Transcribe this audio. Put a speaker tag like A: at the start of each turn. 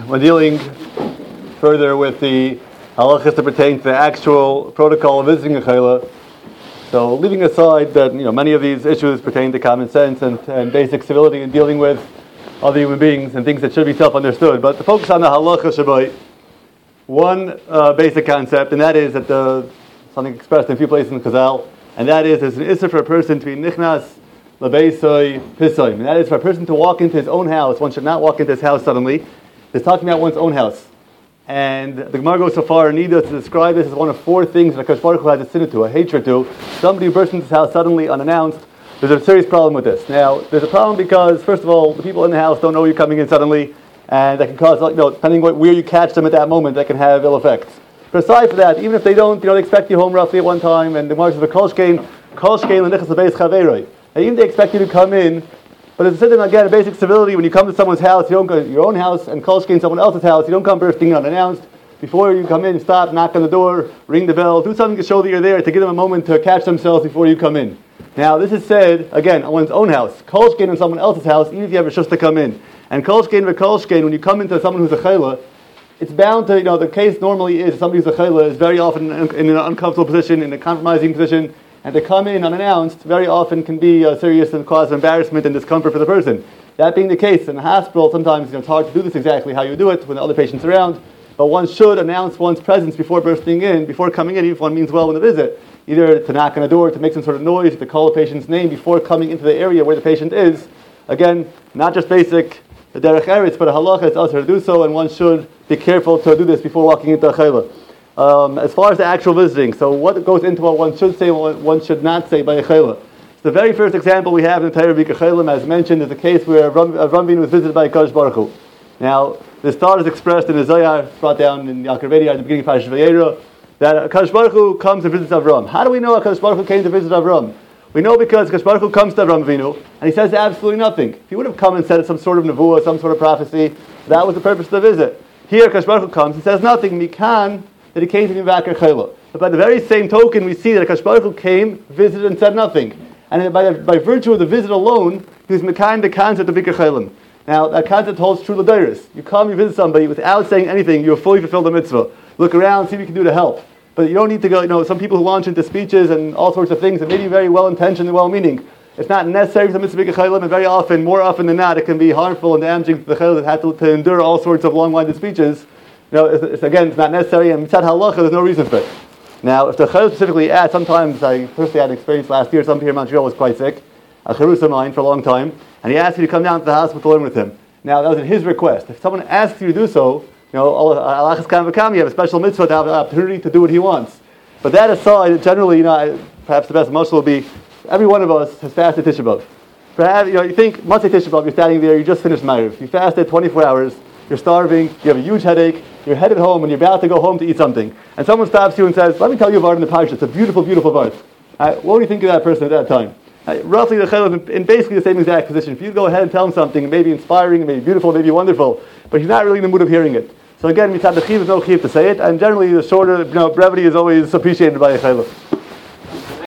A: We're dealing further with the halachas that pertain to the actual protocol of visiting a chayla. So, leaving aside that many of these issues pertain to common sense and basic civility in dealing with other human beings and things that should be self-understood, but to focus on the halacha shabai, one basic concept, and that is that something expressed in a few places in Chazal, and that is there's an issur for a person to be nichnas lebeisoi pisoim, and that is for a person to walk into his own house. One should not walk into his house suddenly. It's talking about one's own house. And the Gemara goes so far in Nida to describe this as one of four things that HaKadosh Baruch Hu has a sinner to, a hatred to. Somebody who bursts into his house suddenly, unannounced, there's a serious problem with this. Now, there's a problem because, first of all, the people in the house don't know you're coming in suddenly, and that can cause, depending on where you catch them at that moment, that can have ill effects. But aside from that, even if they don't, they expect you home roughly at one time, and the Gemara says, "Kolshkein l'nichas lebeis chaveroi." And even they expect you to come in, but it's a again, a basic civility. When you come to someone's house, you don't go to your own house, and kolshkein someone else's house, you don't come bursting unannounced. Before you come in, stop, knock on the door, ring the bell, do something to show that you're there, to give them a moment to catch themselves before you come in. Now, this is said, again, on one's own house. Kolshkein in someone else's house, even if you have a shush to come in. And kolshkein v'kolshkein, when you come into someone who's a chayla, it's bound to, the case normally is somebody who's a chayla is very often in an uncomfortable position, in a compromising position, and to come in unannounced very often can be serious and cause embarrassment and discomfort for the person. That being the case, in the hospital, sometimes it's hard to do this exactly how you do it when the other patient's around, but one should announce one's presence before bursting in, before coming in, even if one means well in the visit. Either to knock on a door, to make some sort of noise, to call a patient's name before coming into the area where the patient is. Again, not just basic derech eretz, but a halacha, it's also to do so, and one should be careful to do this before walking into a chayla. As far as the actual visiting, so what goes into what one should say and what one should not say by a chayla. The very first example we have in the Torah Bika Chaylim, as mentioned, is a case where Avram Avinu was visited by HaKadosh Baruch Hu. Now, this thought is expressed in the Zohar, brought down in Yaakov Vedi at the beginning of Parashat Vayera, that HaKadosh Baruch Hu comes and visits Avram. How do we know HaKadosh Baruch Hu came to visit Avram? We know because HaKadosh Baruch Hu comes to Avram Avinu, and he says absolutely nothing. If he would have come and said some sort of nevuah, some sort of prophecy, that was the purpose of the visit. Here, HaKadosh Baruch Hu comes, he says nothing, mikan, that he came to Mivakar Chayla. But by the very same token, we see that HaKadosh Baruch Hu came, visited, and said nothing. And by virtue of the visit alone, he was mekayim the concept of Bikar Chaylim. Now, that concept holds true l'dairis. You come, you visit somebody, without saying anything, you have fully fulfilled the mitzvah. Look around, see what you can do to help. But you don't need to go, some people who launch into speeches and all sorts of things that may be very well-intentioned and well-meaning. It's not necessary for the mitzvah Bikar Chaylim, and very often, more often than not, it can be harmful and damaging to the chaylim that had to endure all sorts of long-winded speeches. It's not necessary, and mitzad halacha, there's no reason for it. Now, if the chayil specifically asks, sometimes I personally had an experience last year, somebody here in Montreal was quite sick, a charus of mine for a long time, and he asked me to come down to the hospital to learn with him. Now, that was at his request. If someone asks you to do so, alachas kam v'kam, you have a special mitzvah to have the opportunity to do what he wants. But that aside, generally, perhaps the best mashal will be, every one of us has fasted Tisha B'Av. Perhaps, you think, Matzei Tisha B'Av, you're standing there, you just finished Ma'ariv. You fasted 24 hours, you're starving, you have a huge headache, you're headed home, and you're about to go home to eat something. And someone stops you and says, let me tell you a vart in the parsha. It's a beautiful, beautiful vart. What do you think of that person at that time? Roughly, the chayil is in basically the same exact position. If you go ahead and tell him something, it may be inspiring, it may be beautiful, it may be wonderful, but he's not really in the mood of hearing it. So again, mitzad the chiv is no chiv to say it, and generally the shorter, brevity is always appreciated by a chayil.